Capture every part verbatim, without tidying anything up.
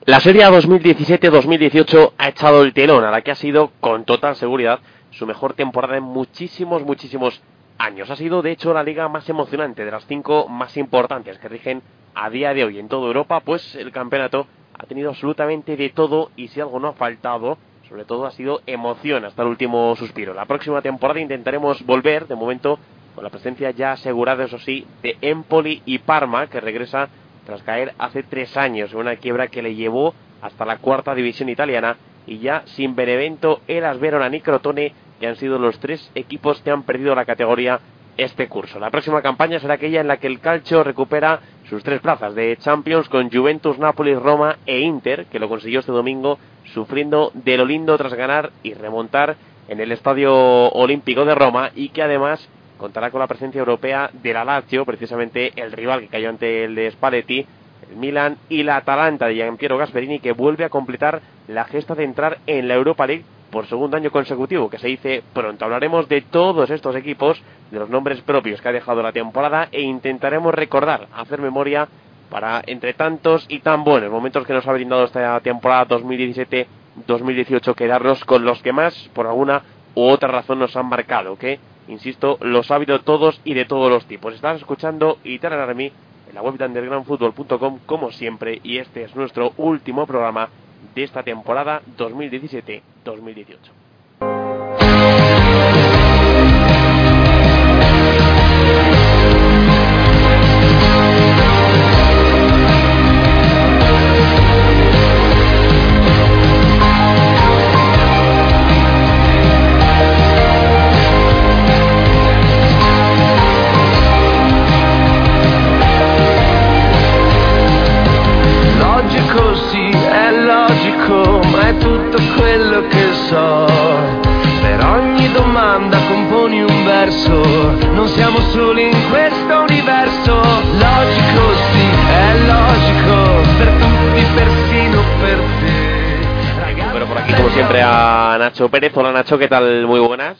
La Serie A dos mil diecisiete dos mil dieciocho ha echado el telón a la que ha sido, con total seguridad, su mejor temporada en muchísimos, muchísimos años. Ha sido, de hecho, la liga más emocionante de las cinco más importantes que rigen a día de hoy en toda Europa, pues el campeonato ha tenido absolutamente de todo y si algo no ha faltado, sobre todo ha sido emoción hasta el último suspiro. La próxima temporada intentaremos volver, de momento, con la presencia ya asegurada, eso sí, de Empoli y Parma, que regresa tras caer hace tres años en una quiebra que le llevó hasta la cuarta división italiana, y ya sin Benevento, Hellas Verona ni Crotone, que han sido los tres equipos que han perdido la categoría este curso. La próxima campaña será aquella en la que el Calcio recupera sus tres plazas de Champions con Juventus, Napoli, Roma e Inter, que lo consiguió este domingo sufriendo de lo lindo tras ganar y remontar en el Estadio Olímpico de Roma, y que además contará con la presencia europea de la Lazio, precisamente el rival que cayó ante el de Spalletti, el Milan, y la Atalanta de Gianpiero Gasperini, que vuelve a completar la gesta de entrar en la Europa League por segundo año consecutivo, que se dice pronto. Hablaremos de todos estos equipos, de los nombres propios que ha dejado la temporada, e intentaremos recordar, hacer memoria para, entre tantos y tan buenos momentos que nos ha brindado esta temporada dos mil diecisiete dos mil dieciocho, quedarnos con los que más, por alguna u otra razón, nos han marcado, que, insisto, los ha habido todos y de todos los tipos. Estás escuchando Italian Army en la web de underground football punto com, como siempre, y este es nuestro último programa de esta temporada dos mil diecisiete dos mil dieciocho. Per ogni domanda componi un verso, non siamo soli in questo universo. Logico, sì, è logico, per tutti, persino per te. Pero por aquí, como siempre, a Nacho Pérez. Hola, Nacho, ¿qué tal? Muy buenas.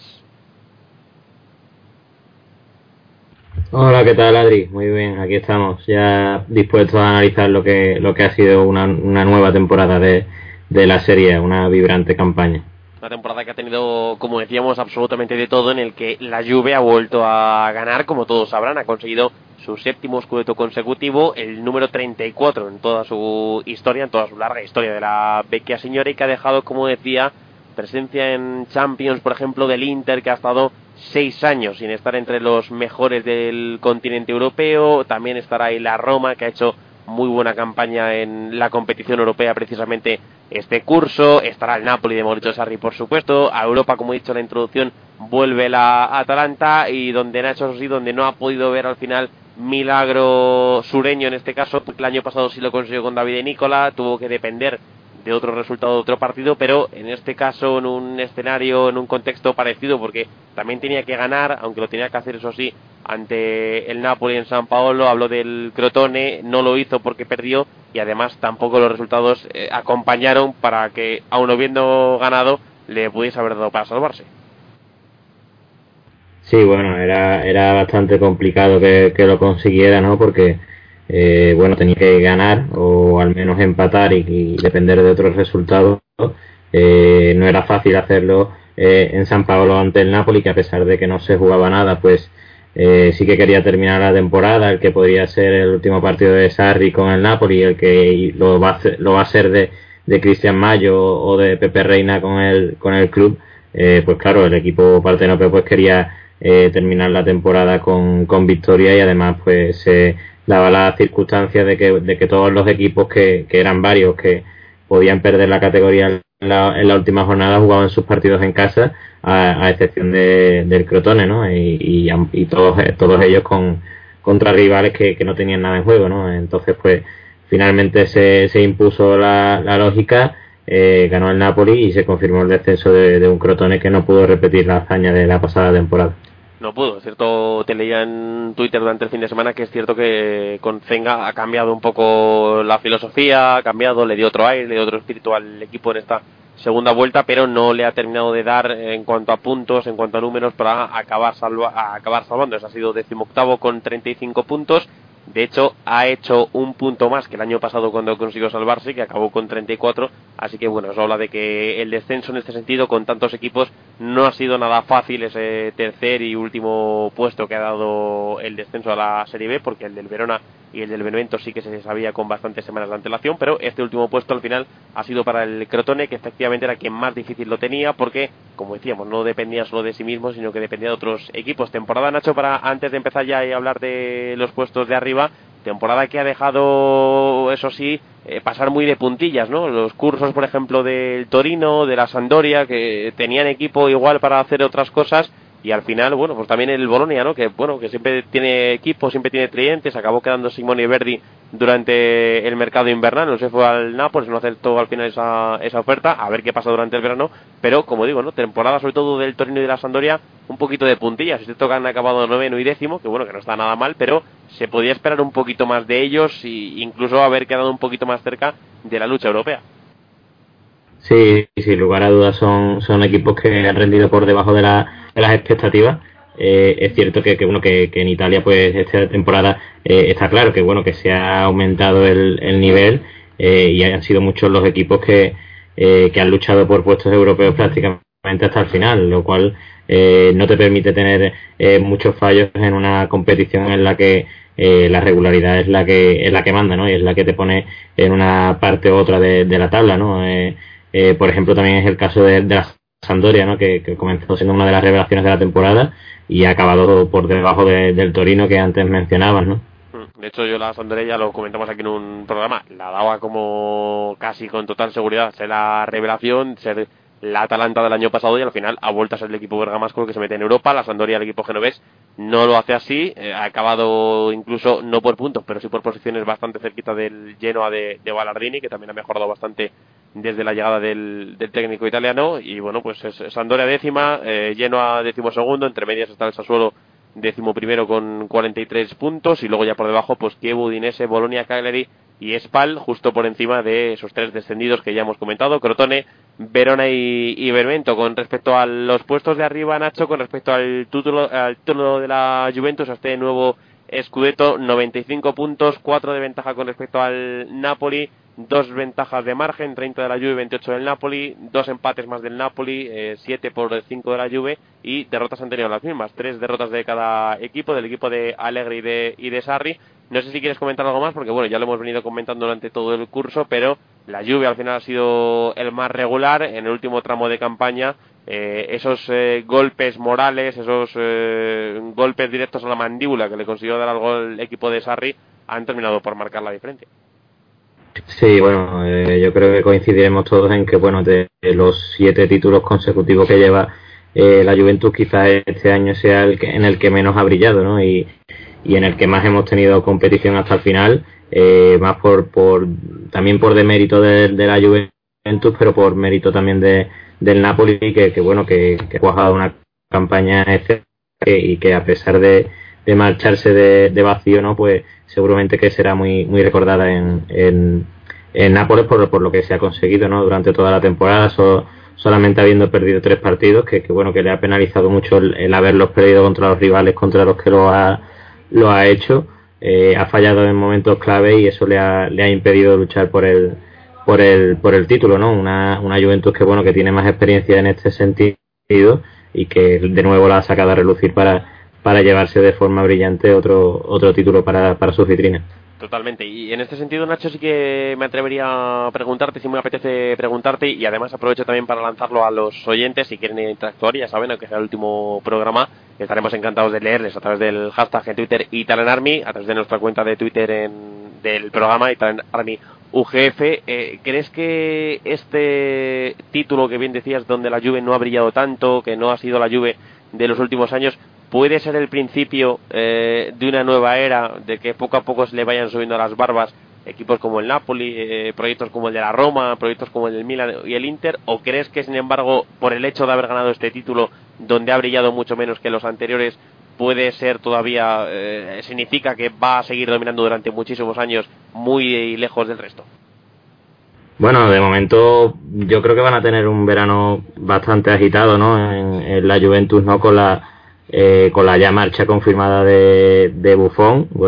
Hola, ¿qué tal, Adri? Muy bien, aquí estamos, ya dispuestos a analizar lo que lo que ha sido una, una nueva temporada de, de la serie, una vibrante campaña. Una temporada que ha tenido, como decíamos, absolutamente de todo, en el que la Juve ha vuelto a ganar, como todos sabrán, ha conseguido su séptimo scudetto consecutivo, el número treinta y cuatro en toda su historia, en toda su larga historia de la vecchia signora, y que ha dejado, como decía, presencia en Champions, por ejemplo, del Inter, que ha estado seis años sin estar entre los mejores del continente europeo. También estará ahí la Roma, que ha hecho muy buena campaña en la competición europea precisamente este curso. Estará el Napoli de Mauricio Sarri, por supuesto. A Europa, como he dicho en la introducción, vuelve la Atalanta, y donde Nacho, eso sí, donde no ha podido ver al final milagro sureño en este caso. El año pasado sí lo consiguió con Davide Nicola, tuvo que depender de otro resultado de otro partido, pero en este caso en un escenario, en un contexto parecido, porque también tenía que ganar, aunque lo tenía que hacer, eso sí, ante el Napoli en San Paolo. Habló del Crotone, no lo hizo porque perdió, y además tampoco los resultados eh, acompañaron para que, aun habiendo ganado, le pudiese haber dado para salvarse. Sí, bueno, era era bastante complicado que, que lo consiguiera, ¿no? Porque Eh, bueno, tenía que ganar o al menos empatar y, y depender de otros resultados. Eh, no era fácil hacerlo eh, en San Paolo ante el Napoli, que a pesar de que no se jugaba nada, pues eh, sí que quería terminar la temporada, el que podría ser el último partido de Sarri con el Napoli, el que lo va a ser, lo va a ser de, de Cristian Mayo o de Pepe Reina con el, con el club. Eh, pues claro, el equipo partenope pues quería eh, terminar la temporada con, con victoria, y además pues eh, daba la circunstancia de que, de que todos los equipos, que, que eran varios, que podían perder la categoría en la, en la última jornada, jugaban sus partidos en casa, a, a excepción de, del Crotone, ¿no? Y, y, y todos, todos ellos con contra rivales que, que no tenían nada en juego, ¿no? Entonces, pues, finalmente se, se impuso la, la lógica, eh, ganó el Napoli y se confirmó el descenso de, de un Crotone que no pudo repetir la hazaña de la pasada temporada. No pudo, es cierto. Te leía en Twitter durante el fin de semana que es cierto que con Zenga ha cambiado un poco la filosofía, ha cambiado, le dio otro aire, le dio otro espíritu al equipo en esta segunda vuelta, pero no le ha terminado de dar en cuanto a puntos, en cuanto a números, para acabar salva, a acabar salvando. Ese ha sido decimoctavo con treinta y cinco puntos, De hecho, ha hecho un punto más que el año pasado cuando consiguió salvarse, que acabó con treinta y cuatro. Así que bueno, eso habla de que el descenso en este sentido, con tantos equipos, no ha sido nada fácil ese tercer y último puesto que ha dado el descenso a la Serie B, porque el del Verona y el del Benevento sí que se sabía con bastantes semanas de antelación, pero este último puesto al final ha sido para el Crotone, que efectivamente era quien más difícil lo tenía, porque, como decíamos, no dependía solo de sí mismo, sino que dependía de otros equipos. Temporada, Nacho, para antes de empezar ya y hablar de los puestos de arriba, temporada que ha dejado, eso sí, eh, pasar muy de puntillas, ¿no? Los cursos, por ejemplo, del Torino, de la Sampdoria, que tenían equipo igual para hacer otras cosas, y al final, bueno, pues también el Bolonia, ¿no? Que, bueno, que siempre tiene equipo, siempre tiene clientes, acabó quedando Simone Verdi durante el mercado invernal, no se fue al Nápoles, no aceptó al final esa, esa oferta, a ver qué pasa durante el verano, pero, como digo, ¿no? Temporada sobre todo del Torino y de la Sampdoria, un poquito de puntillas, es cierto que han acabado noveno y décimo, que bueno, que no está nada mal, pero se podía esperar un poquito más de ellos e incluso haber quedado un poquito más cerca de la lucha europea. Sí, sin lugar a dudas son, son equipos que han rendido por debajo de, la, de las expectativas. Eh, es cierto que, que bueno que, que en Italia pues esta temporada eh, está claro que bueno que se ha aumentado el, el nivel eh, y han sido muchos los equipos que, eh, que han luchado por puestos europeos prácticamente hasta el final, lo cual eh, no te permite tener eh, muchos fallos en una competición en la que eh, la regularidad es la que es la que manda, ¿no? Y es la que te pone en una parte u otra de, de la tabla, ¿no? Eh, Eh, por ejemplo, también es el caso de, de la Sampdoria, ¿no? Que, que comenzó siendo una de las revelaciones de la temporada y ha acabado por debajo de, del Torino que antes mencionabas, ¿no? De hecho, yo la Sampdoria, ya lo comentamos aquí en un programa, la daba como casi con total seguridad ser la revelación, ser la Atalanta del año pasado, y al final ha vuelto a ser el equipo bergamasco el que se mete en Europa. La Sampdoria, el equipo genovés, no lo hace así, eh, ha acabado incluso no por puntos, pero sí por posiciones bastante cerquita del Genoa de, de Ballardini, que también ha mejorado bastante desde la llegada del, del técnico italiano. Y bueno, pues es Sampdoria décima, eh, Genoa décimo segundo, entre medias está el Sassuolo décimo primero con cuarenta y tres puntos, y luego ya por debajo pues Chievo, Udinese, Bolonia, Cagliari y Spal, justo por encima de esos tres descendidos que ya hemos comentado, Crotone, Verona y, y Benevento. Con respecto a los puestos de arriba, Nacho, con respecto al título, al título de la Juventus, a este nuevo Scudetto, noventa y cinco puntos, cuatro de ventaja con respecto al Napoli, dos ventajas de margen, treinta de la Juve, veintiocho del Napoli, dos empates más del Napoli, eh, siete por cinco de la Juve, y derrotas han tenido las mismas, tres derrotas de cada equipo, del equipo de Allegri y de, y de Sarri. No sé si quieres comentar algo más, porque bueno, ya lo hemos venido comentando durante todo el curso, pero la Juve al final ha sido el más regular en el último tramo de campaña. Eh, esos eh, golpes morales, esos eh, golpes directos a la mandíbula que le consiguió dar algo el equipo de Sarri han terminado por marcar la diferencia. Sí, bueno, eh, yo creo que coincidiremos todos en que, bueno, de, de los siete títulos consecutivos que lleva eh, la Juventus, quizás este año sea el que, en el que menos ha brillado, ¿no? Y, y en el que más hemos tenido competición hasta el final, eh, más por, por también por demérito de, de la Juventus, pero por mérito también de del Napoli, que, que bueno, que, que ha cuajado una campaña excelente y que a pesar de, de marcharse de, de vacío, ¿no? Pues seguramente que será muy muy recordada en, en, en Nápoles por, por lo que se ha conseguido, ¿no? Durante toda la temporada, so, solamente habiendo perdido tres partidos, que, que bueno, que le ha penalizado mucho el, el haberlos perdido contra los rivales contra los que lo ha lo ha hecho. Eh, ha fallado en momentos clave y eso le ha, le ha impedido luchar por el por el por el título, ¿no? Una, una Juventus que bueno, que tiene más experiencia en este sentido y que de nuevo la ha sacado a relucir para para llevarse de forma brillante otro otro título para, para sus vitrinas. Totalmente, y en este sentido, Nacho, sí que me atrevería a preguntarte, si me apetece preguntarte, y además aprovecho también para lanzarlo a los oyentes, si quieren interactuar, ya saben, aunque sea el último programa, estaremos encantados de leerles a través del hashtag en Twitter ItalianArmy, a través de nuestra cuenta de Twitter en, del programa ItalianArmy U G F. Eh, ¿Crees que este título que bien decías, donde la Juve no ha brillado tanto, que no ha sido la Juve de los últimos años, puede ser el principio eh, de una nueva era, de que poco a poco se le vayan subiendo a las barbas equipos como el Napoli, eh, proyectos como el de la Roma, proyectos como el del Milan y el Inter? ¿O crees que, sin embargo, por el hecho de haber ganado este título, donde ha brillado mucho menos que los anteriores, puede ser todavía, eh, significa que va a seguir dominando durante muchísimos años, muy lejos del resto? Bueno, de momento yo creo que van a tener un verano bastante agitado, ¿no? En, en la Juventus, ¿no? Con la eh, con la ya marcha confirmada de, de Buffon. Bueno,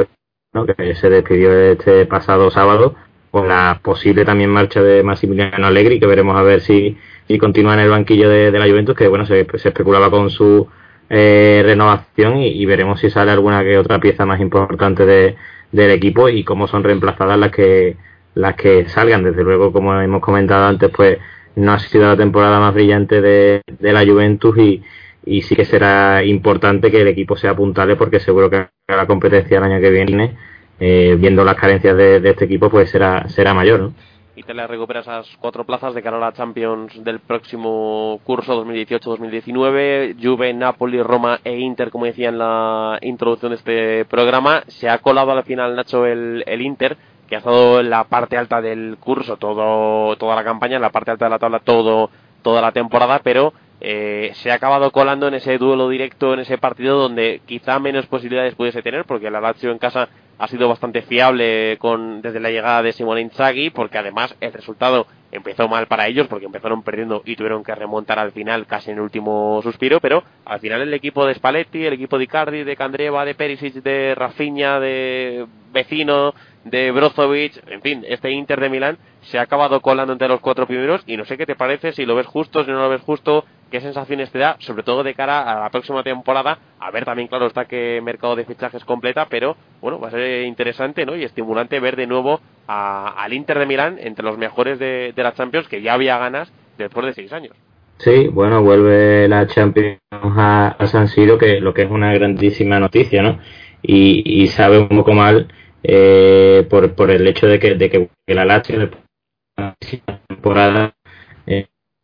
¿no? Que se despidió este pasado sábado, con la posible también marcha de Massimiliano Allegri, que veremos a ver si, si continúa en el banquillo de, de la Juventus, que bueno, se, se especulaba con su eh, renovación, y, y veremos si sale alguna que otra pieza más importante de, del equipo y cómo son reemplazadas las que las que salgan. Desde luego, como hemos comentado antes, pues no ha sido la temporada más brillante de, de la Juventus, y, y sí que será importante que el equipo sea puntable, porque seguro que la competencia el año que viene, eh, viendo las carencias de, de este equipo, pues será será mayor, ¿no? Y te le recupera esas cuatro plazas de cara a la Champions del próximo curso dos mil dieciocho dos mil diecinueve. Juve, Napoli, Roma e Inter, como decía en la introducción de este programa. Se ha colado al final, Nacho, el, el Inter, que ha estado en la parte alta del curso todo toda la campaña, en la parte alta de la tabla todo toda la temporada, pero eh, se ha acabado colando en ese duelo directo, en ese partido donde quizá menos posibilidades pudiese tener, porque el Lazio en casa ha sido bastante fiable con desde la llegada de Simone Inzaghi, porque además el resultado empezó mal para ellos, porque empezaron perdiendo y tuvieron que remontar al final casi en el último suspiro, pero al final el equipo de Spalletti, el equipo de Icardi, de Candreva, de Perisic, de Rafinha, de Vecino, de Brozovic, en fin, este Inter de Milán se ha acabado colando entre los cuatro primeros, y no sé qué te parece, si lo ves justo, si no lo ves justo, qué sensaciones te da, sobre todo de cara a la próxima temporada. A ver también, claro está, que mercado de fichajes completa, pero bueno, va a ser interesante, ¿no?, y estimulante ver de nuevo a, al Inter de Milán entre los mejores de, de la Champions, que ya había ganas después de seis años. Sí, bueno, vuelve la Champions a, a San Siro, que lo que es una grandísima noticia, ¿no? Y, y sabe un poco mal eh, por, por el hecho de que, de que la Lazio después de la temporada eh,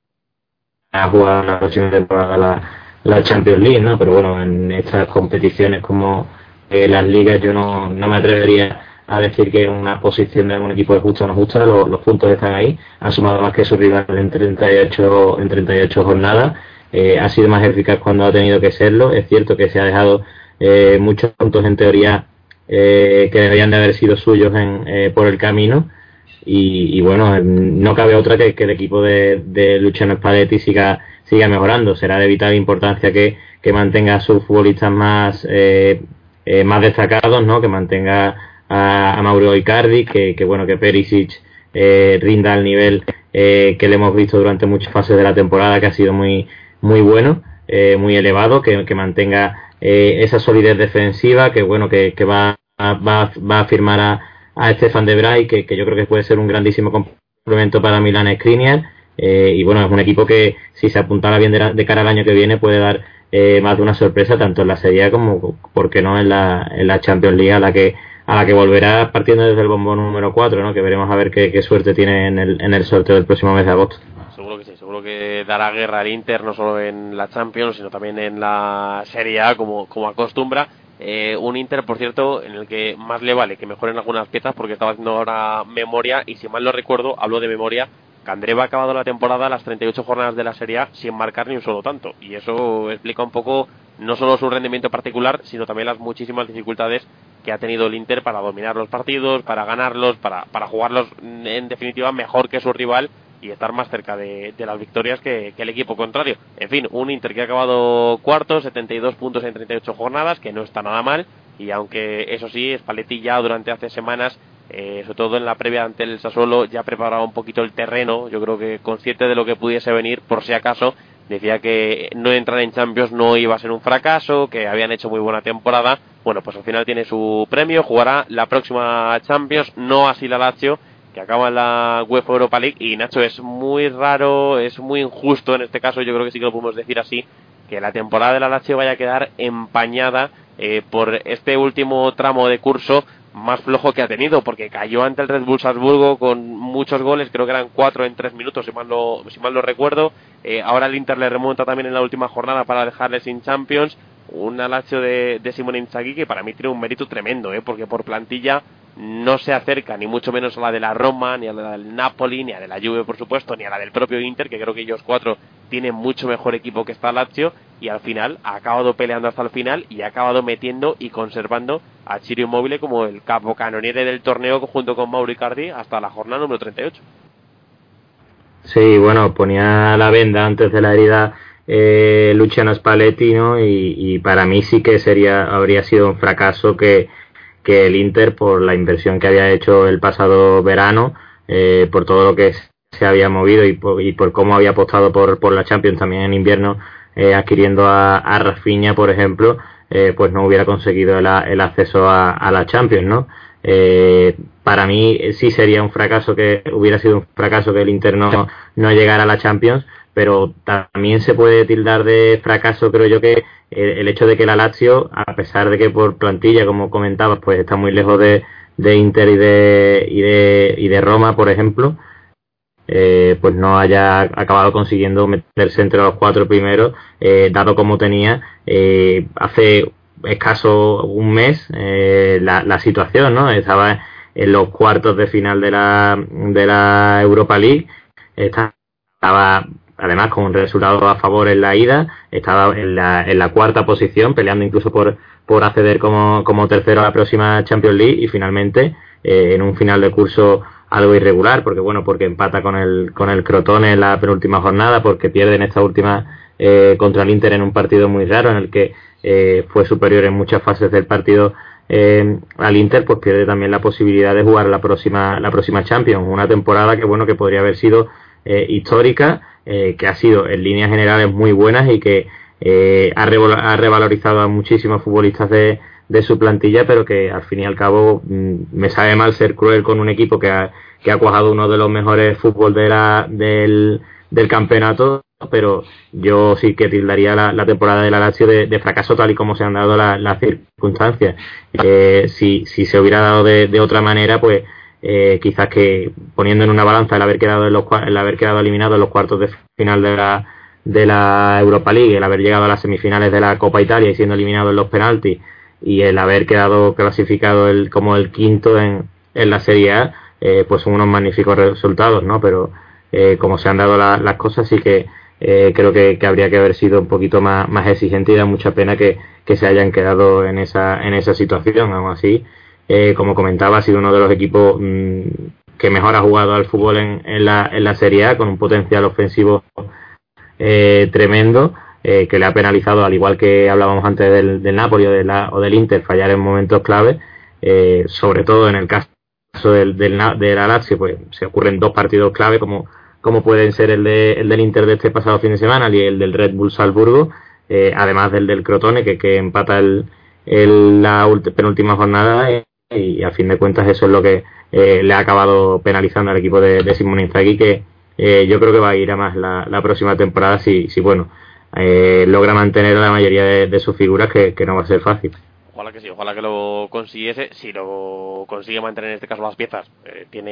a jugar la próxima temporada la, la Champions League, ¿no? Pero bueno, en estas competiciones como eh, las ligas, yo no, no me atrevería a decir que una posición de algún equipo es justa o no justa. Los, los puntos están ahí, ha sumado más que su rival en treinta y ocho, en treinta y ocho jornadas, eh, ha sido más eficaz cuando ha tenido que serlo. Es cierto que se ha dejado eh, muchos puntos en teoría eh, que deberían de haber sido suyos en, eh, por el camino, y, y bueno, no cabe otra que, que el equipo de, de Luciano Spalletti siga siga mejorando. Será de vital importancia que, que mantenga a sus futbolistas más eh, eh, más destacados, ¿no? Que mantenga a, a Mauro Icardi, que, que bueno, que Perisic eh, rinda al nivel eh, que le hemos visto durante muchas fases de la temporada, que ha sido muy muy bueno, eh, muy elevado, que, que mantenga eh, esa solidez defensiva, que bueno, que, que va, va, va a firmar a a Stefan de Vrij, que, que yo creo que puede ser un grandísimo complemento para Milan Skriniar, eh, y bueno, es un equipo que si se apuntara bien de, la, de cara al año que viene puede dar eh, más de una sorpresa, tanto en la Serie A como, por qué no, en la, en la Champions League, a la que a la que volverá partiendo desde el bombo número cuatro, ¿no? Que veremos a ver qué, qué suerte tiene en el, en el sorteo del próximo mes de agosto. Seguro que sí, seguro que dará guerra al Inter, no solo en la Champions, sino también en la Serie A, como, como acostumbra. Eh, un Inter, por cierto, en el que más le vale que mejoren algunas piezas, porque estaba haciendo ahora memoria, y si mal no recuerdo, hablo de memoria, Candreva ha acabado la temporada, las treinta y ocho jornadas de la Serie A, sin marcar ni un solo tanto, y eso explica un poco no solo su rendimiento particular, sino también las muchísimas dificultades que ha tenido el Inter para dominar los partidos, para ganarlos, para, para jugarlos en definitiva mejor que su rival y estar más cerca de, de las victorias que, que el equipo contrario. En fin, un Inter que ha acabado cuarto, setenta y dos puntos en treinta y ocho jornadas, que no está nada mal, y aunque eso sí, Spalletti ya durante hace semanas, eh, sobre todo en la previa ante el Sassuolo, ya preparaba un poquito el terreno. Yo creo que consciente de lo que pudiese venir, por si acaso, decía que no entrar en Champions no iba a ser un fracaso, que habían hecho muy buena temporada. Bueno, pues al final tiene su premio, jugará la próxima Champions, no así la Lazio, que acaba en la UEFA Europa League. Y Nacho, es muy raro, es muy injusto en este caso, yo creo que sí que lo podemos decir así, que la temporada de la Lazio vaya a quedar empañada eh, por este último tramo de curso más flojo que ha tenido, porque cayó ante el Red Bull Salzburgo con muchos goles, creo que eran cuatro en tres minutos, si mal lo, si mal lo recuerdo. Eh, ahora el Inter le remonta también en la última jornada para dejarle sin Champions. Un Lazio de, de Simone Inzaghi que para mí tiene un mérito tremendo, ¿eh? Porque por plantilla no se acerca ni mucho menos a la de la Roma, ni a la del Napoli, ni a la de la Juve, por supuesto, ni a la del propio Inter, que creo que ellos cuatro tienen mucho mejor equipo que esta Lazio, y al final ha acabado peleando hasta el final y ha acabado metiendo y conservando a Ciro Immobile como el capocannoniere del torneo junto con Mauro Icardi hasta la jornada número treinta y ocho. Sí, bueno, ponía la venda antes de la herida eh, Luciano Spalletti, ¿no? Y, y para mí sí que sería habría sido un fracaso que que el Inter, por la inversión que había hecho el pasado verano, eh, por todo lo que se había movido y por, y por cómo había apostado por, por la Champions también en invierno, eh, adquiriendo a, a Rafinha, por ejemplo, eh, pues no hubiera conseguido el, el acceso a, a la Champions, ¿no? Eh, para mí sí sería un fracaso, que hubiera sido un fracaso que el Inter no, no llegara a la Champions, pero también se puede tildar de fracaso, creo yo, que el, el hecho de que la Lazio, a pesar de que por plantilla, como comentabas, pues está muy lejos de, de Inter y de, y de y de Roma, por ejemplo, eh, pues no haya acabado consiguiendo meterse entre los cuatro primeros, eh, dado como tenía eh, hace escaso un mes eh, la, la situación, ¿no? Estaba en los cuartos de final de la de la Europa League, estaba además con un resultado a favor en la ida, estaba en la, en la cuarta posición, peleando incluso por, por acceder como, como tercero a la próxima Champions League, y finalmente eh, en un final de curso algo irregular, porque bueno, porque empata con el con el Crotone en la penúltima jornada, porque pierde en esta última eh, contra el Inter en un partido muy raro en el que eh, fue superior en muchas fases del partido eh, al Inter, pues pierde también la posibilidad de jugar la próxima la próxima Champions, una temporada que bueno, que podría haber sido eh, histórica, eh, que ha sido en líneas generales muy buenas y que eh, ha, revol- ha revalorizado a muchísimos futbolistas de de su plantilla, pero que al fin y al cabo mmm, me sabe mal ser cruel con un equipo que ha, que ha cuajado uno de los mejores fútbol de la, del, del campeonato, pero yo sí que tildaría la, la temporada de la Lazio de, de fracaso, tal y como se han dado la, las circunstancias. Eh, si, si se hubiera dado de, de otra manera, pues eh, quizás que poniendo en una balanza el haber quedado en los, el haber quedado eliminado en los cuartos de final de la de la Europa League, el haber llegado a las semifinales de la Copa Italia y siendo eliminado en los penaltis, y el haber quedado clasificado el, como el quinto en, en la Serie A, eh, pues son unos magníficos resultados, ¿no? Pero eh, como se han dado la, las cosas, sí que eh, creo que, que habría que haber sido un poquito más, más exigente, y da mucha pena que, que se hayan quedado en esa, en esa situación. Aún así, eh, como comentaba, ha sido uno de los equipos mmm, que mejor ha jugado al fútbol en, en, la, en la Serie A, con un potencial ofensivo eh, tremendo, eh, que le ha penalizado, al igual que hablábamos antes del, del Napoli o, de la, o del Inter, fallar en momentos clave, eh, sobre todo en el caso del, del, de la Lazio, pues se ocurren dos partidos clave, como, como pueden ser el, de, el del Inter de este pasado fin de semana y el del Red Bull Salzburgo, eh, además del del Crotone, que, que empata el, el, la penúltima jornada, eh, y a fin de cuentas eso es lo que eh, le ha acabado penalizando al equipo de, de Simone Inzaghi, que eh, yo creo que va a ir a más la, la próxima temporada si, si bueno, Eh, logra mantener a la mayoría de, de sus figuras, que, que no va a ser fácil. Ojalá que sí, ojalá que lo consiguiese. Si lo consigue mantener en este caso las piezas, eh, tiene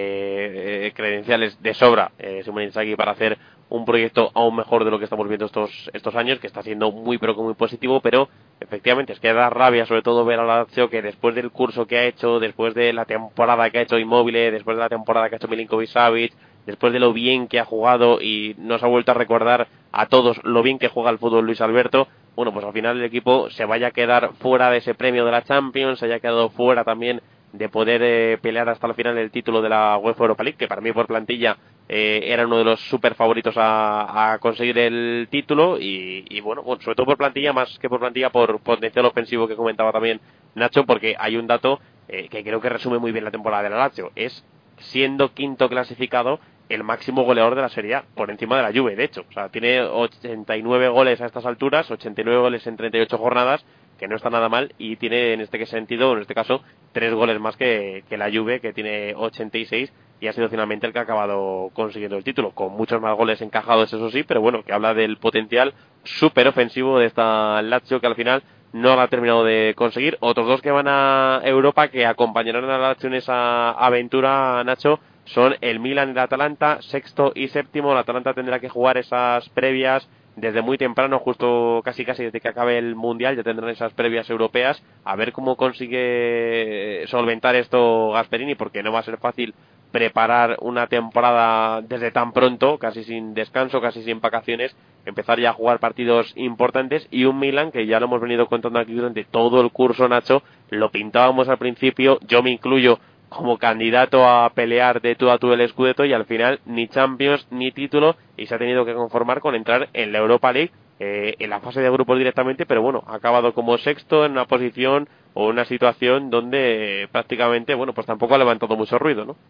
eh, credenciales de sobra eh, Simone Inzaghi para hacer un proyecto aún mejor de lo que estamos viendo estos estos años, que está siendo muy pero que muy positivo. Pero efectivamente es que da rabia sobre todo ver a la Lazio, que después del curso que ha hecho, después de la temporada que ha hecho Immobile, después de la temporada que ha hecho Milinkovic-Savic, después de lo bien que ha jugado, y nos ha vuelto a recordar a todos lo bien que juega el fútbol Luis Alberto, bueno, pues al final el equipo se vaya a quedar fuera de ese premio de la Champions, se haya quedado fuera también de poder eh, pelear hasta el final el título de la UEFA Europa League, que para mí por plantilla eh, era uno de los super favoritos a, a conseguir el título, y, y bueno, bueno, sobre todo por plantilla, más que por plantilla, por potencial ofensivo que comentaba también Nacho, porque hay un dato eh, que creo que resume muy bien la temporada de la Lazio, es siendo quinto clasificado el máximo goleador de la Serie A, por encima de la Juve, de hecho. O sea, tiene ochenta y nueve goles a estas alturas, ochenta y nueve goles en treinta y ocho jornadas, que no está nada mal, y tiene en este sentido, en este caso, tres goles más que, que la Juve, que tiene ochenta y seis, y ha sido finalmente el que ha acabado consiguiendo el título, con muchos más goles encajados, eso sí, pero bueno, que habla del potencial súper ofensivo de esta Lazio, que al final no la ha terminado de conseguir. Otros dos que van a Europa, que acompañarán a la Lazio en esa aventura, Nacho, son el Milan y el Atalanta, sexto y séptimo. El Atalanta tendrá que jugar esas previas desde muy temprano, justo casi casi desde que acabe el Mundial, ya tendrán esas previas europeas, a ver cómo consigue solventar esto Gasperini, porque no va a ser fácil preparar una temporada desde tan pronto, casi sin descanso, casi sin vacaciones, empezar ya a jugar partidos importantes, y un Milan que ya lo hemos venido contando aquí durante todo el curso, Nacho, lo pintábamos al principio, yo me incluyo como candidato a pelear de tú a tú el Scudetto, y al final ni Champions ni título, y se ha tenido que conformar con entrar en la Europa League, eh, en la fase de grupos directamente, pero bueno, ha acabado como sexto en una posición o una situación donde prácticamente, bueno, pues tampoco ha levantado mucho ruido, ¿no?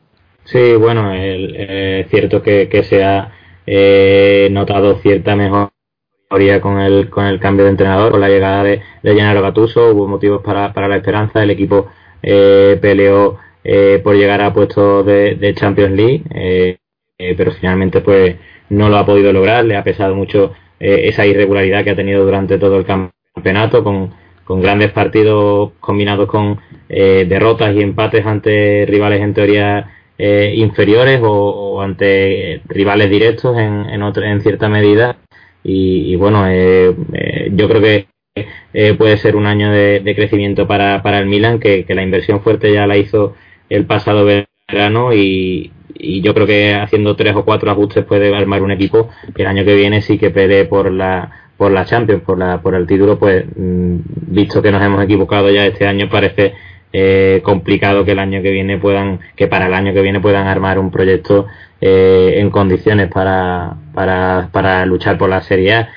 Sí, bueno, el, eh, es cierto que, que se ha eh, notado cierta mejoría con el con el cambio de entrenador, con la llegada de, de Gennaro Gattuso. Hubo motivos para, para la esperanza. El equipo eh, peleó eh, por llegar a puestos de, de Champions League, eh, eh, pero finalmente pues no lo ha podido lograr. Le ha pesado mucho eh, esa irregularidad que ha tenido durante todo el campeonato, con, con grandes partidos combinados con eh, derrotas y empates ante rivales en teoría eh, inferiores o, o ante rivales directos en, en, otra, en cierta medida. Y, y bueno, eh, eh, yo creo que eh, puede ser un año de, de crecimiento para, para el Milan, que, que la inversión fuerte ya la hizo el pasado verano, y, y yo creo que haciendo tres o cuatro ajustes puede armar un equipo que el año que viene sí que pelee por la por la Champions, por la por el título. Pues mmm, visto que nos hemos equivocado ya este año, parece eh, complicado que el año que viene puedan que para el año que viene puedan armar un proyecto eh, en condiciones para, para para luchar por la Serie A.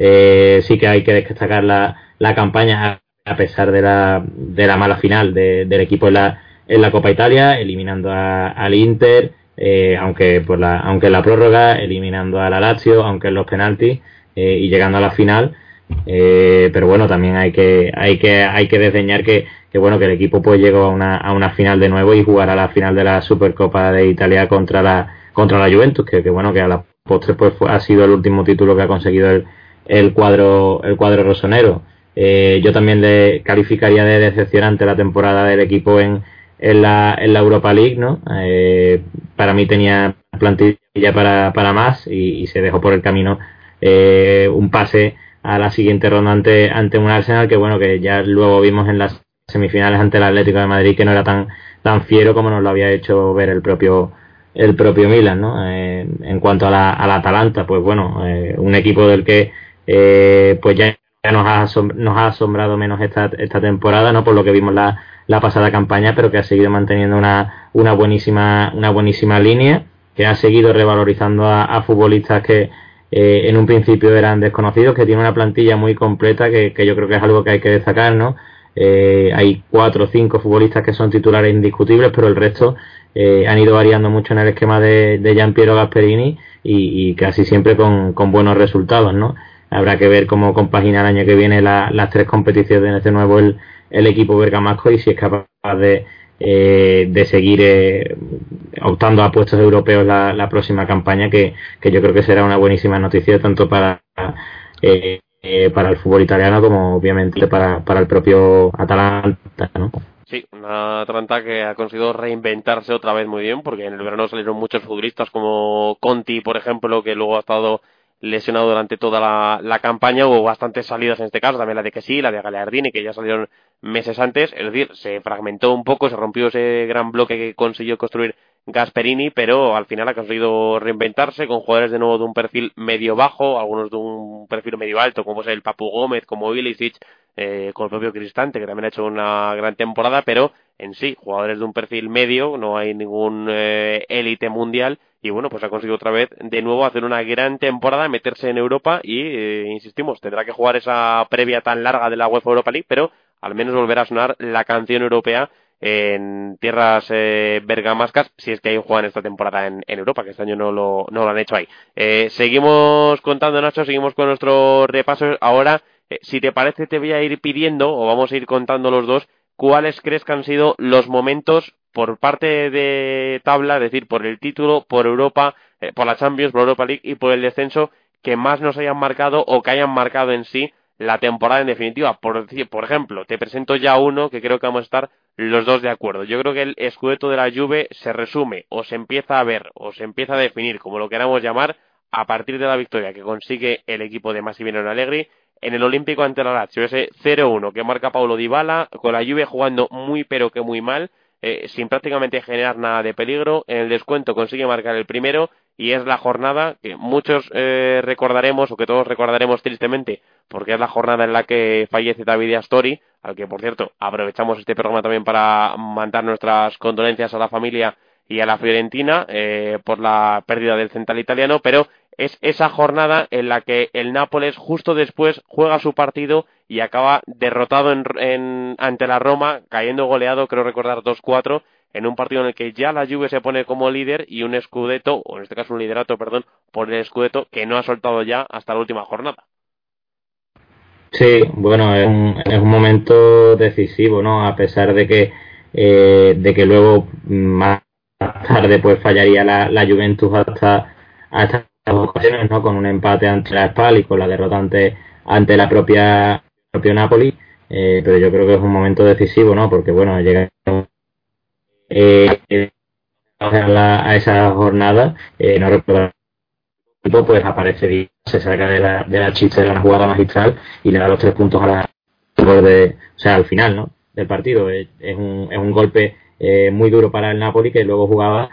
Eh, sí que hay que destacar la, la campaña, a pesar de la de la mala final de, del equipo en la en la Copa Italia, eliminando a, al Inter, eh, aunque por la aunque en la prórroga, eliminando a la Lazio, aunque en los penaltis, eh, y llegando a la final. Eh, pero bueno, también hay que hay que hay que desdeñar que, que bueno que el equipo pues llegó a una a una final de nuevo y jugará la final de la Supercopa de Italia contra la contra la Juventus, que, que bueno que a la postre pues fue, ha sido el último título que ha conseguido el el cuadro el cuadro rosonero. Eh, yo también le calificaría de decepcionante la temporada del equipo en en la en la Europa League, ¿no? Eh, para mí tenía plantilla para para más, y, y se dejó por el camino eh, un pase a la siguiente ronda ante ante un Arsenal que bueno que ya luego vimos en las semifinales ante el Atlético de Madrid que no era tan tan fiero como nos lo había hecho ver el propio el propio Milan, ¿no? Eh, en cuanto a la, a la Atalanta, pues bueno, eh, un equipo del que eh, pues ya nos ha asom- nos ha asombrado menos esta esta temporada, ¿no? Por lo que vimos la la pasada campaña, pero que ha seguido manteniendo una una buenísima una buenísima línea, que ha seguido revalorizando a, a futbolistas que eh, en un principio eran desconocidos, que tiene una plantilla muy completa, que, que yo creo que es algo que hay que destacar, ¿no? Eh, hay cuatro o cinco futbolistas que son titulares indiscutibles, pero el resto eh, han ido variando mucho en el esquema de, de Gianpiero Gasperini, y, y casi siempre con, con buenos resultados, ¿no? Habrá que ver cómo compagina el año que viene la, las tres competiciones de nuevo el, el equipo bergamasco, y si es capaz de Eh, de seguir eh, optando a puestos europeos la, la próxima campaña, que, que yo creo que será una buenísima noticia tanto para eh, eh, para el fútbol italiano como obviamente para, para el propio Atalanta, ¿no? Sí, una Atalanta que ha conseguido reinventarse otra vez muy bien, porque en el verano salieron muchos futbolistas como Conti, por ejemplo, que luego ha estado lesionado durante toda la, la campaña. Hubo bastantes salidas en este caso, también la de Kessi, la de Gagliardini, que ya salieron meses antes. Es decir, se fragmentó un poco, se rompió ese gran bloque que consiguió construir Gasperini, pero al final ha conseguido reinventarse con jugadores de nuevo de un perfil medio-bajo, algunos de un perfil medio-alto, como es el Papu Gómez, como Ilicic, eh, con el propio Cristante, que también ha hecho una gran temporada, pero en sí, jugadores de un perfil medio, no hay ningún eh, élite mundial, y bueno, pues ha conseguido otra vez de nuevo hacer una gran temporada, meterse en Europa y, eh, insistimos, tendrá que jugar esa previa tan larga de la UEFA Europa League, pero al menos volverá a sonar la canción europea en tierras eh, bergamascas, si es que hay juegan esta temporada en, en Europa, que este año no lo, no lo han hecho ahí. Eh, seguimos contando, Nacho, seguimos con nuestros repasos. Ahora, eh, si te parece, te voy a ir pidiendo, o vamos a ir contando los dos, cuáles crees que han sido los momentos por parte de tabla, es decir, por el título, por Europa, eh, por la Champions, por Europa League y por el descenso, que más nos hayan marcado o que hayan marcado en sí la temporada en definitiva. Por, por ejemplo, te presento ya uno que creo que vamos a estar los dos de acuerdo. Yo creo que el Scudetto de la Juve se resume o se empieza a ver o se empieza a definir, como lo queramos llamar, a partir de la victoria que consigue el equipo de Massimiliano Allegri en el Olímpico ante la Lazio, ese cero uno que marca Paulo Dybala, con la Juve jugando muy pero que muy mal, eh, sin prácticamente generar nada de peligro. En el descuento consigue marcar el primero, y es la jornada que muchos eh, recordaremos, o que todos recordaremos tristemente, porque es la jornada en la que fallece Davide Astori, al que, por cierto, aprovechamos este programa también para mandar nuestras condolencias a la familia y a la Fiorentina eh, por la pérdida del central italiano. Pero es esa jornada en la que el Nápoles justo después juega su partido y acaba derrotado en, en, ante la Roma, cayendo goleado, creo recordar dos cuatro, en un partido en el que ya la Juve se pone como líder y un Scudetto, o en este caso un liderato, perdón, por el Scudetto, que no ha soltado ya hasta la última jornada. Sí, bueno, es un, es un momento decisivo, ¿no? A pesar de que eh, de que luego más tarde pues fallaría la, la Juventus hasta hasta dos ocasiones, ¿no? Con un empate ante la Spal y con la derrota ante ante la propia propio Napoli, eh, pero yo creo que es un momento decisivo, ¿no? Porque bueno, llega eh, a, la, a esa jornada, eh, no recuerdo, pues aparece Díaz, se saca de la, de la chiste de la jugada magistral y le da los tres puntos a la de, o sea, al final, ¿no? Del partido. Es, es, un, es un golpe eh, muy duro para el Napoli, que luego jugaba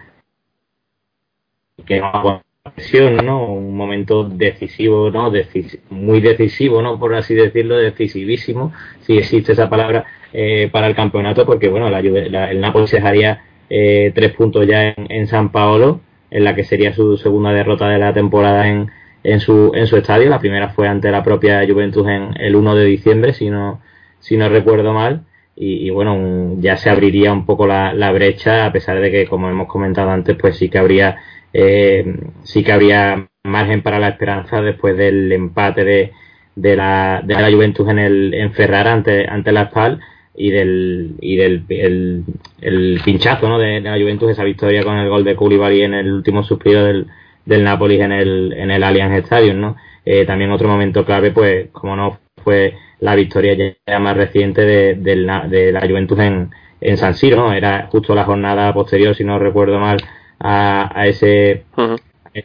que no presión, ¿no? Un momento decisivo, ¿no? Decis, muy decisivo, ¿no? Por así decirlo, decisivísimo, si existe esa palabra, eh, para el campeonato, porque bueno, la, la, el Napoli se dejaría eh, tres puntos ya en, en San Paolo, en la que sería su segunda derrota de la temporada en, en su en su estadio. La primera fue ante la propia Juventus en el uno de diciembre, si no si no recuerdo mal. Y, y bueno, un, ya se abriría un poco la, la brecha, a pesar de que, como hemos comentado antes, pues sí que habría eh, sí que habría margen para la esperanza después del empate de, de la de la Juventus en el en Ferrara ante ante la Spal y del y del el, el pinchazo, ¿no? de, de la Juventus, esa victoria con el gol de Koulibaly en el último suspiro del del Napoli en el en el Allianz Stadium, ¿no? Eh, también otro momento clave, pues como no, fue la victoria ya más reciente de, de, la, de la Juventus en, en San Siro, ¿no? Era justo la jornada posterior, si no recuerdo mal, a, a ese uh-huh.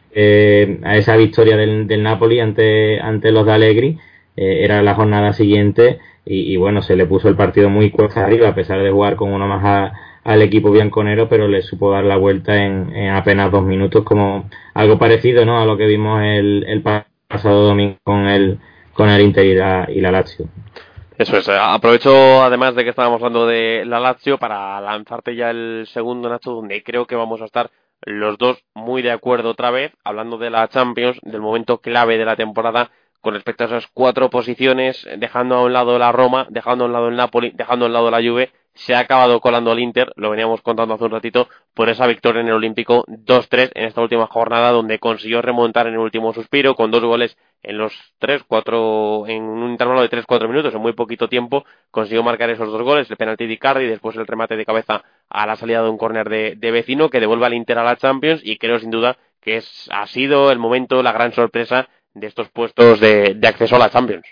eh, a esa victoria del, del Napoli ante, ante los de Allegri. Eh, era la jornada siguiente y, y bueno, se le puso el partido muy cuesta arriba, a pesar de jugar con uno más a, al equipo bianconero, pero le supo dar la vuelta en, en apenas dos minutos, como algo parecido, ¿no? A lo que vimos el, el pasado domingo con el con el Inter y la, y la Lazio. Eso es, aprovecho además de que estábamos hablando de la Lazio para lanzarte ya el segundo, Nacho, donde creo que vamos a estar los dos muy de acuerdo otra vez, hablando de la Champions, del momento clave de la temporada con respecto a esas cuatro posiciones, dejando a un lado la Roma, dejando a un lado el Napoli, dejando a un lado la Juve. Se ha acabado colando el Inter, lo veníamos contando hace un ratito, por esa victoria en el Olímpico dos tres en esta última jornada, donde consiguió remontar en el último suspiro con dos goles en los tres cuatro en un intervalo de tres cuatro minutos, en muy poquito tiempo consiguió marcar esos dos goles, el penalti de Icardi y después el remate de cabeza a la salida de un córner de, de Vecino, que devuelve al Inter a la Champions, y creo sin duda que es, ha sido el momento, la gran sorpresa de estos puestos de, de acceso a la Champions.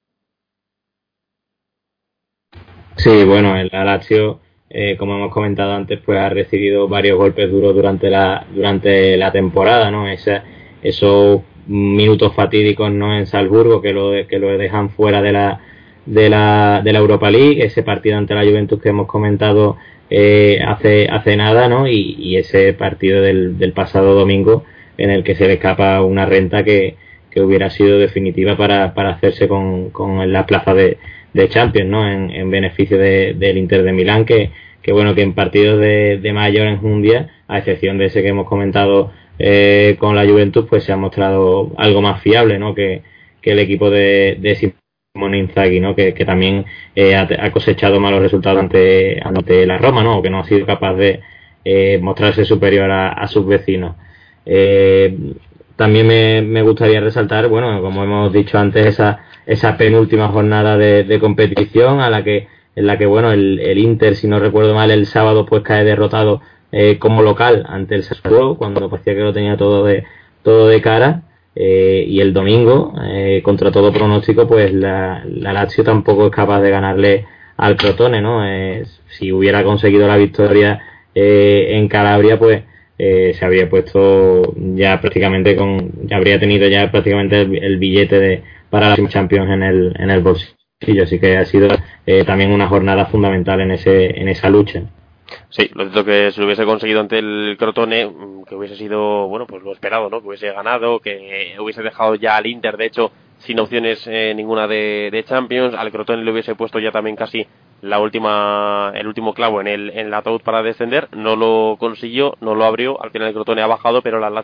Sí, bueno, el Lazio, eh, como hemos comentado antes, pues ha recibido varios golpes duros durante la durante la temporada, ¿no? Esa, esos minutos fatídicos, ¿no? En Salzburgo, que lo que lo dejan fuera de la de la de la Europa League, ese partido ante la Juventus que hemos comentado eh, hace hace nada, ¿no? Y, y ese partido del, del pasado domingo en el que se le escapa una renta que, que hubiera sido definitiva para, para hacerse con, con la plaza de de Champions, ¿no? En, en beneficio de, del Inter de Milán, que, que bueno, que en partidos de, de mayor enjundia, a excepción de ese que hemos comentado eh, con la Juventus, pues se ha mostrado algo más fiable, ¿no? Que, que el equipo de, de Simone Inzaghi, ¿no? Que, que también eh, ha, ha cosechado malos resultados ante, ante la Roma, ¿no? Que no ha sido capaz de eh, mostrarse superior a, a sus vecinos. Eh, también me, me gustaría resaltar, bueno, como hemos dicho antes, esa esa penúltima jornada de, de competición a la que en la que bueno el, el Inter, si no recuerdo mal, el sábado pues cae derrotado eh, como local ante el Sassuolo, cuando parecía que lo tenía todo de todo de cara, eh, y el domingo eh, contra todo pronóstico pues la, la Lazio tampoco es capaz de ganarle al Crotone, ¿no? Eh, si hubiera conseguido la victoria eh, en Calabria, pues eh, se habría puesto ya prácticamente con ya habría tenido ya prácticamente el, el billete de para la Champions en el en el bolsillo, así que ha sido eh, también una jornada fundamental en ese en esa lucha. Sí, lo cierto que si lo hubiese conseguido ante el Crotone, que hubiese sido, bueno, pues lo esperado, ¿no? Que hubiese ganado, que hubiese dejado ya al Inter, de hecho, sin opciones eh, ninguna de, de Champions. Al Crotone le hubiese puesto ya también casi la última, el último clavo en el, en el ataúd para descender. No lo consiguió, no lo abrió. Al final el Crotone ha bajado, pero la Lazio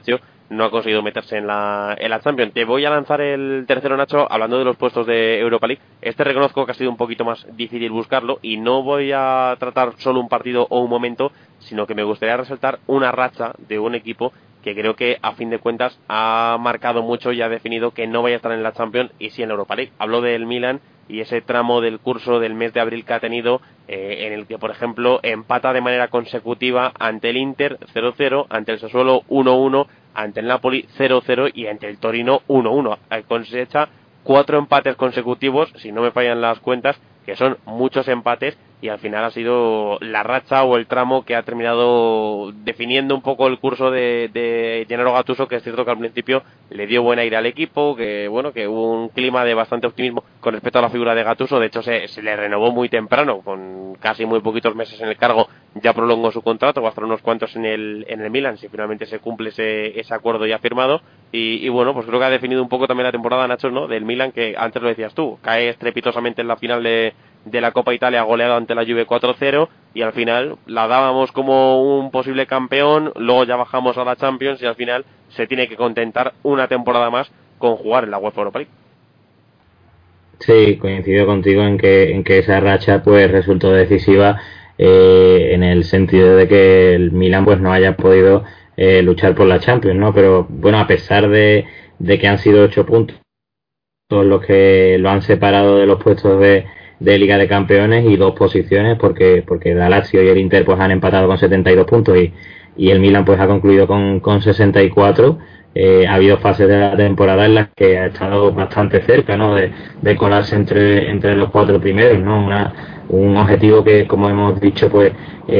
no ha conseguido meterse en la, en la Champions. Te voy a lanzar el tercero, Nacho, hablando de los puestos de Europa League. Este reconozco que ha sido un poquito más difícil buscarlo y no voy a tratar solo un partido o un momento, sino que me gustaría resaltar una racha de un equipo que creo que a fin de cuentas ha marcado mucho y ha definido que no vaya a estar en la Champions y sí en la Europa League. Hablo del Milan y ese tramo del curso del mes de abril que ha tenido, eh, en el que, por ejemplo, empata de manera consecutiva ante el Inter cero cero, ante el Sassuolo uno uno, ante el Napoli cero cero y ante el Torino uno uno. Cosecha cuatro empates consecutivos, si no me fallan las cuentas, que son muchos empates, y al final ha sido la racha o el tramo que ha terminado definiendo un poco el curso de, de Gennaro Gattuso, que es cierto que al principio le dio buen aire al equipo, que bueno, que hubo un clima de bastante optimismo con respecto a la figura de Gattuso. De hecho se, se le renovó muy temprano, con casi muy poquitos meses en el cargo, ya prolongó su contrato, va a estar unos cuantos en el, en el Milan, si finalmente se cumple ese, ese acuerdo ya firmado, y, y bueno, pues creo que ha definido un poco también la temporada, Nacho, ¿no?, del Milan, que antes lo decías tú, cae estrepitosamente en la final de de la Copa Italia, goleado ante la Juve cuatro cero, y al final la dábamos como un posible campeón, luego ya bajamos a la Champions y al final se tiene que contentar una temporada más con jugar en la UEFA Europa League. Sí, coincido contigo en que en que esa racha pues resultó decisiva, eh, en el sentido de que el Milan pues no haya podido eh, luchar por la Champions, ¿no? Pero bueno, a pesar de, de que han sido ocho puntos todos los que lo han separado de los puestos de de Liga de Campeones y dos posiciones, porque porque el Lazio y el Inter pues han empatado con setenta y dos puntos y, y el Milan pues ha concluido con, con sesenta y cuatro. Eh, ha habido fases de la temporada en las que ha estado bastante cerca, ¿no?, de, de colarse entre entre los cuatro primeros, ¿no? Una, un objetivo que, como hemos dicho, pues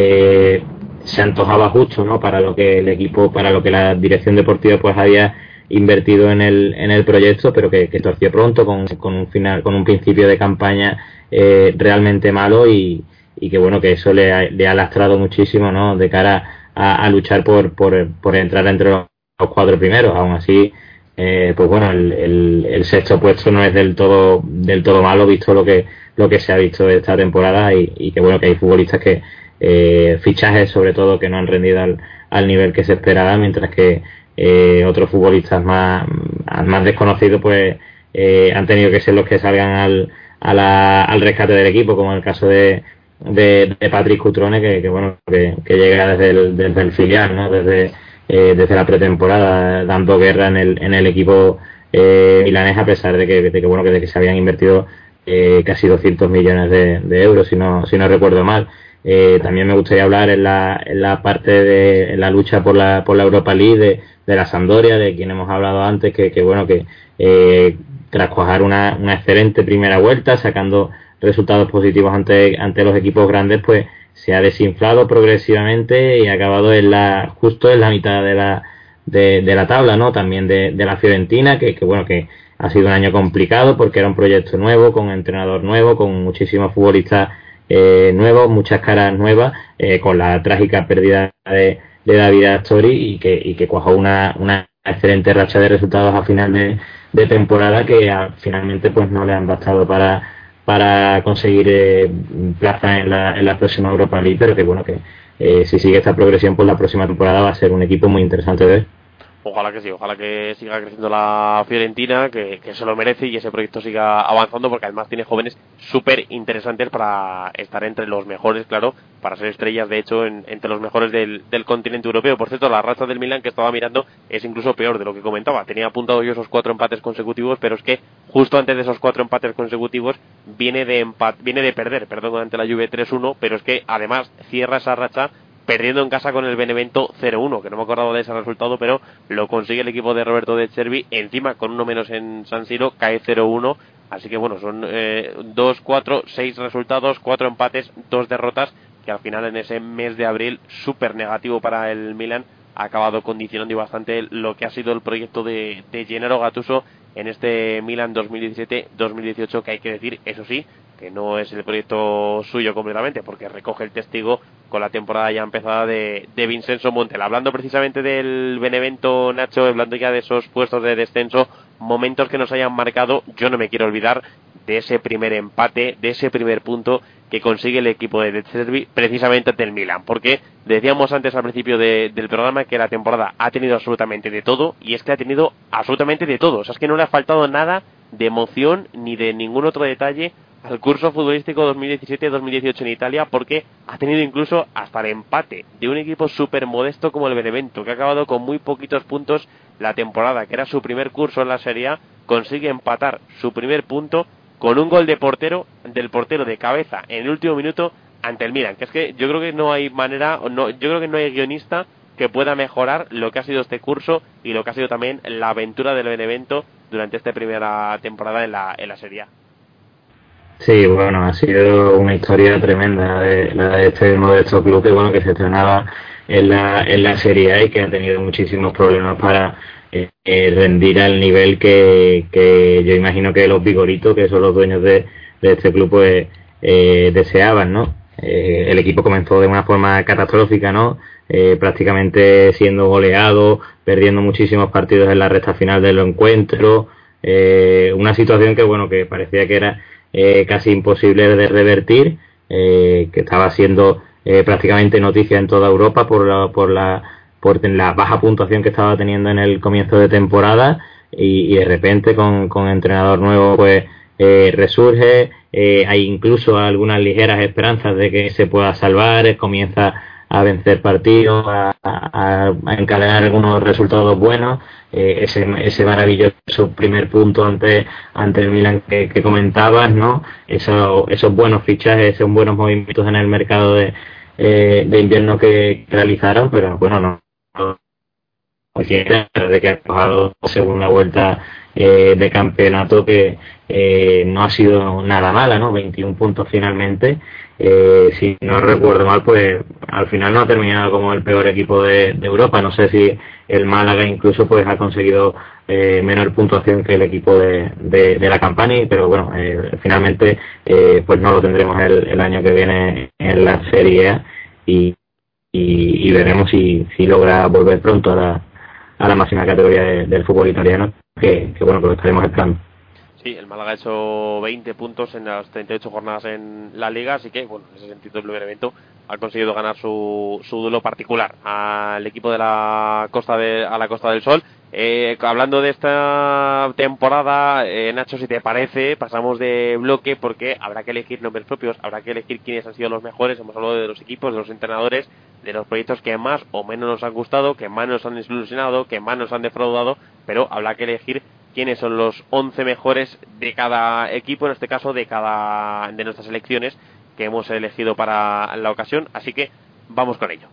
eh, se antojaba justo, ¿no?, para lo que el equipo, para lo que la dirección deportiva pues había invertido en el en el proyecto, pero que, que torció pronto con, con un final, con un principio de campaña eh, realmente malo, y, y que bueno, que eso le ha, le ha lastrado muchísimo, ¿no?, de cara a, a luchar por, por por entrar entre los, los cuatro primeros. Aún así, eh, pues bueno, el, el, el sexto puesto no es del todo del todo malo, visto lo que lo que se ha visto esta temporada, y, y que bueno, que hay futbolistas que eh, fichajes sobre todo que no han rendido al, al nivel que se esperaba, mientras que Eh, otros futbolistas más más desconocidos pues eh, han tenido que ser los que salgan al a la, al rescate del equipo, como el caso de de, de Patrick Cutrone, que, que bueno que, que llega desde el, desde el filial, ¿no?, desde eh, desde la pretemporada, dando guerra en el en el equipo eh, milanés, a pesar de que, de que bueno que, de que se habían invertido eh, casi doscientos millones de, de euros, si no si no recuerdo mal. Eh, también me gustaría hablar en la, en la parte de en la lucha por la por la Europa League de, de la Sampdoria, de quien hemos hablado antes, que, que bueno que eh, tras cuajar una, una excelente primera vuelta, sacando resultados positivos ante ante los equipos grandes, pues se ha desinflado progresivamente y ha acabado en la justo en la mitad de la de, de la tabla, ¿no? También de, de la Fiorentina, que, que bueno que ha sido un año complicado porque era un proyecto nuevo, con un entrenador nuevo, con muchísimos futbolistas Eh, nuevos, muchas caras nuevas, eh, con la trágica pérdida de, de David Astori, y que, y que cuajó una, una excelente racha de resultados a final de, de temporada, que a, finalmente pues no le han bastado para para conseguir eh, plaza en la, en la próxima Europa League, pero que bueno que eh, si sigue esta progresión pues la próxima temporada va a ser un equipo muy interesante de ver. Ojalá que sí, ojalá que siga creciendo la Fiorentina, que, que se lo merece y ese proyecto siga avanzando, porque además tiene jóvenes súper interesantes para estar entre los mejores, claro, para ser estrellas, de hecho, en, entre los mejores del, del continente europeo. Por cierto, la racha del Milan que estaba mirando es incluso peor de lo que comentaba. Tenía apuntado yo esos cuatro empates consecutivos, pero es que justo antes de esos cuatro empates consecutivos viene de empat, viene de perder, perdón, ante la Juve tres uno, pero es que además cierra esa racha perdiendo en casa con el Benevento cero uno, que no me acordaba de ese resultado, pero lo consigue el equipo de Roberto De Zerbi, encima con uno menos en San Siro, cae cero uno, así que bueno, son eh, dos, cuatro, seis resultados, cuatro empates, dos derrotas, que al final en ese mes de abril súper negativo para el Milan ha acabado condicionando y bastante lo que ha sido el proyecto de, de Gennaro Gattuso en este Milan dos mil diecisiete dos mil dieciocho, que hay que decir, eso sí, que no es el proyecto suyo completamente, porque recoge el testigo con la temporada ya empezada de, de Vincenzo Montella. Hablando precisamente del Benevento, Nacho, hablando ya de esos puestos de descenso, momentos que nos hayan marcado, yo no me quiero olvidar de ese primer empate, de ese primer punto que consigue el equipo de De Zerbi precisamente ante el Milan, porque decíamos antes al principio de, del programa que la temporada ha tenido absolutamente de todo, y es que ha tenido absolutamente de todo, o sea, es que no le ha faltado nada de emoción ni de ningún otro detalle al curso futbolístico dos mil diecisiete dos mil dieciocho en Italia, porque ha tenido incluso hasta el empate de un equipo súper modesto como el Benevento, que ha acabado con muy poquitos puntos la temporada, que era su primer curso en la Serie A, consigue empatar su primer punto con un gol de portero, del portero de cabeza en el último minuto ante el Milan, que es que yo creo que no hay manera, no, yo creo que no hay guionista que pueda mejorar lo que ha sido este curso y lo que ha sido también la aventura del Benevento durante esta primera temporada en la, en la Serie A. Sí, bueno, ha sido una historia tremenda de, la de este modesto club que, bueno, que se estrenaba en la, en la Serie A y que ha tenido muchísimos problemas para eh, rendir al nivel que, que yo imagino que los vigoritos, que son los dueños de, de este club, pues eh, deseaban, ¿no? Eh, el equipo comenzó de una forma catastrófica, ¿no? Eh, prácticamente siendo goleado, perdiendo muchísimos partidos en la recta final del encuentro, eh, una situación que, bueno, que parecía que era Eh, casi imposible de revertir, eh, que estaba siendo eh, prácticamente noticia en toda Europa por la, por la por la baja puntuación que estaba teniendo en el comienzo de temporada, y, y de repente con, con entrenador nuevo pues eh, resurge, eh, hay incluso algunas ligeras esperanzas de que se pueda salvar, comienza a vencer partidos, a, a, a encadenar algunos resultados buenos, eh, ese, ese maravilloso primer punto ante ante el Milan que, que comentabas, ¿no? Eso, esos buenos fichajes, esos buenos movimientos en el mercado de, eh, de invierno que, que realizaron, pero bueno, no, no de que ha pasado segunda vuelta eh, de campeonato que eh, no ha sido nada mala, ¿no? veintiún puntos finalmente. Eh, si no recuerdo mal, pues al final no ha terminado como el peor equipo de, de Europa. No sé si el Málaga incluso pues ha conseguido eh, menor puntuación que el equipo de, de, de la Campani, pero bueno, eh, finalmente eh, pues no lo tendremos el, el año que viene en la Serie A, y, y, y veremos si, si logra volver pronto a la, a la máxima categoría de, del fútbol italiano, que, que bueno, que lo estaremos esperando. Sí, el Málaga ha hecho veinte puntos en las treinta y ocho jornadas en la Liga, así que, bueno, en ese sentido el Benevento ha conseguido ganar su, su duelo particular al equipo de la Costa de, a la Costa del Sol. Eh, hablando de esta temporada, eh, Nacho, si te parece, pasamos de bloque porque habrá que elegir nombres propios, habrá que elegir quiénes han sido los mejores. Hemos hablado de los equipos, de los entrenadores, de los proyectos que más o menos nos han gustado, que más nos han desilusionado, que más nos han defraudado, pero habrá que elegir quiénes son los once mejores de cada equipo, en este caso de cada de nuestras selecciones que hemos elegido para la ocasión, así que vamos con ello.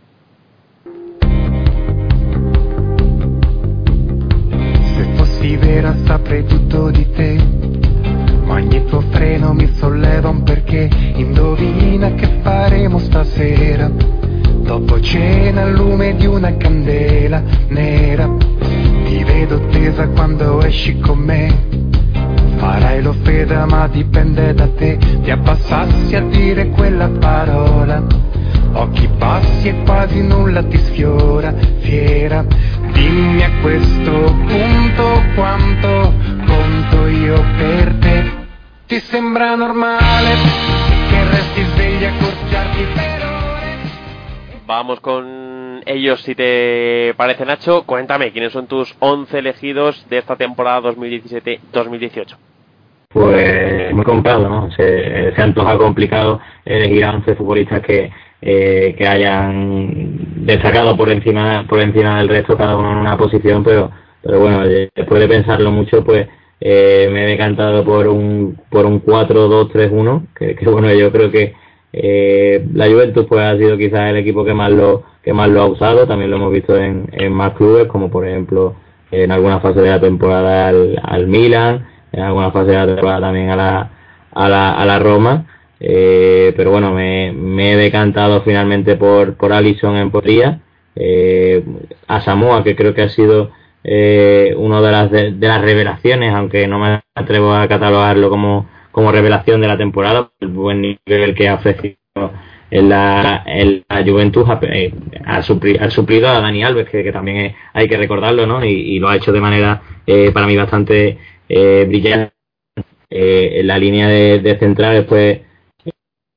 Se fossi vera saprei tutto di te, ma ogni tuo freno mi solleva un perché. Indovina che faremo stasera, dopo cena al lume di una candela nera. Ti vedo tesa quando esci con me, farai l'offesa ma dipende da te. Ti abbassassi a dire quella parola, occhi bassi e quasi nulla ti sfiora. Fiera, dimmi a questo punto quanto conto io per te. Ti sembra normale che resti svegli a accorciarti per ore? Vamos con ellos, si te parece, Nacho. Cuéntame, ¿quiénes son tus once elegidos de esta temporada dos mil diecisiete dos mil dieciocho? Pues muy complicado, ¿no? Se, se antoja complicado elegir a once futbolistas que eh, que hayan destacado por encima por encima del resto, cada uno en una posición, pero pero bueno, después de pensarlo mucho, pues eh, me he decantado por un por un cuatro dos tres uno, que, que bueno, yo creo que eh, la Juventus pues ha sido quizás el equipo que más lo que más lo ha usado. También lo hemos visto en, en más clubes, como por ejemplo en alguna fase de la temporada al, al Milan, en alguna fase de la temporada también a la a la, a la Roma, eh, pero bueno, me, me he decantado finalmente por por Alisson en portería, eh, a Samoa, que creo que ha sido eh, una de las de, de las revelaciones, aunque no me atrevo a catalogarlo como como revelación de la temporada, el buen nivel que ha ofrecido en la, en la Juventus, eh, ha, supli, ha suplido a Dani Alves, que, que también es, hay que recordarlo, ¿no? Y, y lo ha hecho de manera eh, para mí bastante eh, brillante. Eh, en la línea de, de centrales, pues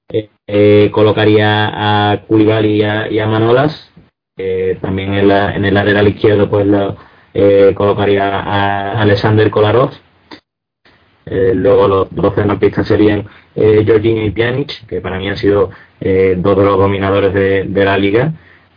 eh, eh, colocaría a Koulibaly y a, y a Manolas. Eh, también en, la, en el lateral izquierdo pues lo, eh, colocaría a Alexander Kolarov. Eh, luego los dos centrocampistas serían eh, Jorginho y Pjanic, que para mí han sido eh, dos de los dominadores de, de la liga.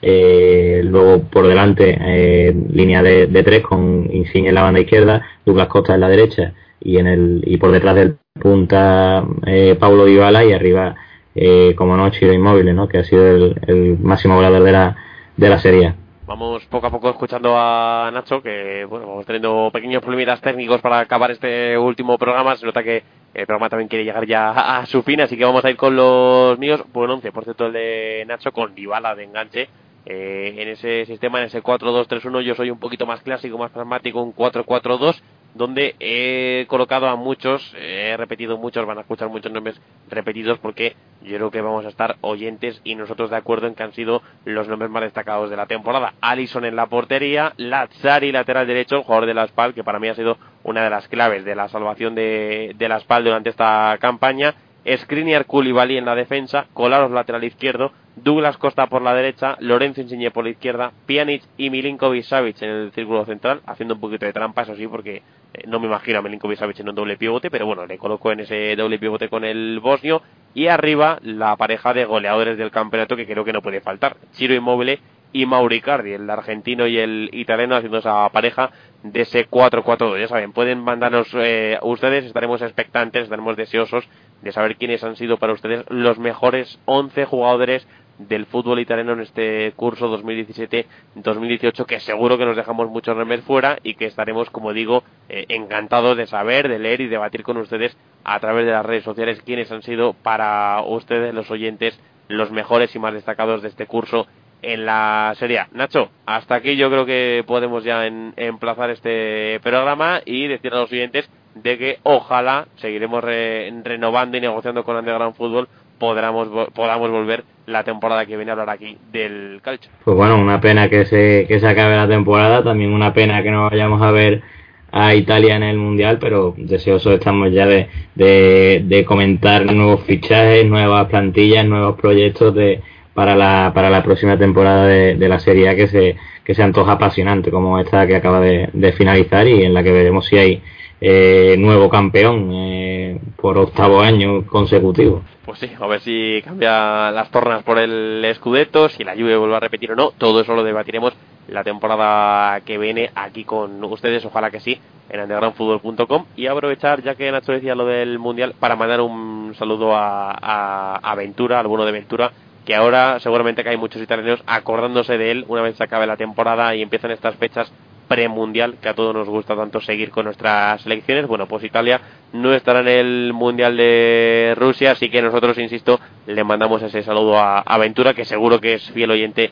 Eh, luego por delante eh, línea de, de tres con Insigne en la banda izquierda, Douglas Costa en la derecha y en el y por detrás del punta eh, Paulo Dybala, y arriba eh, como no Ciro Immobile, ¿no? Que ha sido el, el máximo goleador de la de la Serie. Vamos poco a poco escuchando a Nacho, que bueno, vamos teniendo pequeños problemitas técnicos para acabar este último programa. Se nota que el programa también quiere llegar ya a su fin, así que vamos a ir con los míos. Buen once, por cierto, el de Nacho, con Dybala de enganche. Eh, en ese sistema, en ese cuatro dos tres uno, yo soy un poquito más clásico, más pragmático, un cuatro cuatro dos, donde he colocado a muchos, he repetido muchos, van a escuchar muchos nombres repetidos, porque yo creo que vamos a estar oyentes y nosotros de acuerdo en que han sido los nombres más destacados de la temporada. Alisson en la portería, Lazzari lateral derecho, el jugador de la S P A L, que para mí ha sido una de las claves de la salvación de, de la S P A L durante esta campaña. Skriniar, Koulibaly en la defensa, Kolarov lateral izquierdo, Douglas Costa por la derecha, Lorenzo Insigne por la izquierda, Pjanic y Milinkovic-Savic en el círculo central, haciendo un poquito de trampa, eso sí, porque eh, no me imagino a Milinkovic-Savic en un doble pivote, pero bueno, le coloco en ese doble pivote con el bosnio. Y arriba la pareja de goleadores del campeonato, que creo que no puede faltar, Ciro Immobile y Mauro Icardi, el argentino y el italiano, haciendo esa pareja de ese cuatro cuatro dos. Ya saben, pueden mandarnos eh, ustedes, estaremos expectantes, estaremos deseosos de saber quiénes han sido para ustedes los mejores once jugadores del fútbol italiano en este curso dos mil diecisiete dos mil dieciocho, que seguro que nos dejamos muchos nombres fuera y que estaremos, como digo, eh, encantados de saber, de leer y debatir con ustedes a través de las redes sociales quiénes han sido para ustedes, los oyentes, los mejores y más destacados de este curso en la Serie A. Nacho, hasta aquí yo creo que podemos ya en, emplazar este programa y decir a los oyentes de que ojalá seguiremos re, renovando y negociando con Underground Football, podamos, podamos volver la temporada que viene a hablar aquí del calcio. Pues bueno, una pena que se, que se acabe la temporada, también una pena que no vayamos a ver a Italia en el Mundial, pero deseosos estamos ya de, de, de comentar nuevos fichajes, nuevas plantillas, nuevos proyectos de para la para la próxima temporada de, de la Serie A, que se que se antoja apasionante, como esta que acaba de, de finalizar, y en la que veremos si hay eh, nuevo campeón eh, por octavo año consecutivo. Pues sí, a ver si cambia las tornas por el Scudetto, si la Juve vuelve a repetir o no. Todo eso lo debatiremos la temporada que viene aquí con ustedes, ojalá que sí, en underground football punto com. Y aprovechar, ya que Nacho decía lo del Mundial, para mandar un saludo a, a, a Ventura, al bueno de Ventura, que ahora seguramente que hay muchos italianos acordándose de él una vez se acabe la temporada y empiezan estas fechas premundial, que a todos nos gusta tanto seguir con nuestras selecciones. Bueno, pues Italia no estará en el Mundial de Rusia, así que nosotros, insisto, le mandamos ese saludo a, a Ventura, que seguro que es fiel oyente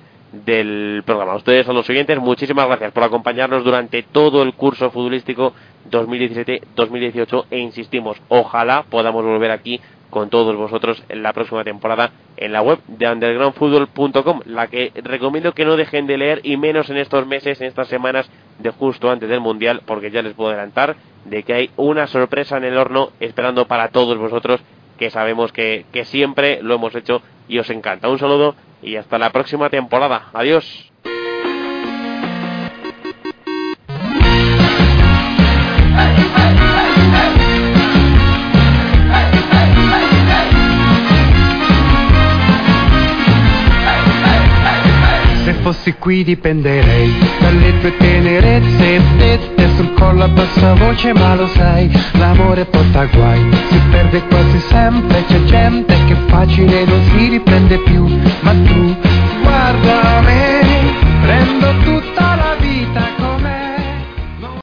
del programa. A ustedes, a los oyentes, muchísimas gracias por acompañarnos durante todo el curso futbolístico dos mil diecisiete dos mil dieciocho, e insistimos, ojalá podamos volver aquí con todos vosotros en la próxima temporada en la web de underground football punto com, la que recomiendo que no dejen de leer, y menos en estos meses, en estas semanas de justo antes del Mundial, porque ya les puedo adelantar de que hay una sorpresa en el horno esperando para todos vosotros, que sabemos que, que siempre lo hemos hecho y os encanta. Un saludo y hasta la próxima temporada. Adiós. Se fossi qui dipenderei dalle tue tenerezze dette sul collo a bassa voce, ma lo sai, l'amore porta guai, si perde quasi sempre, c'è gente che facile non si riprende più, ma tu guarda me, prendo tutta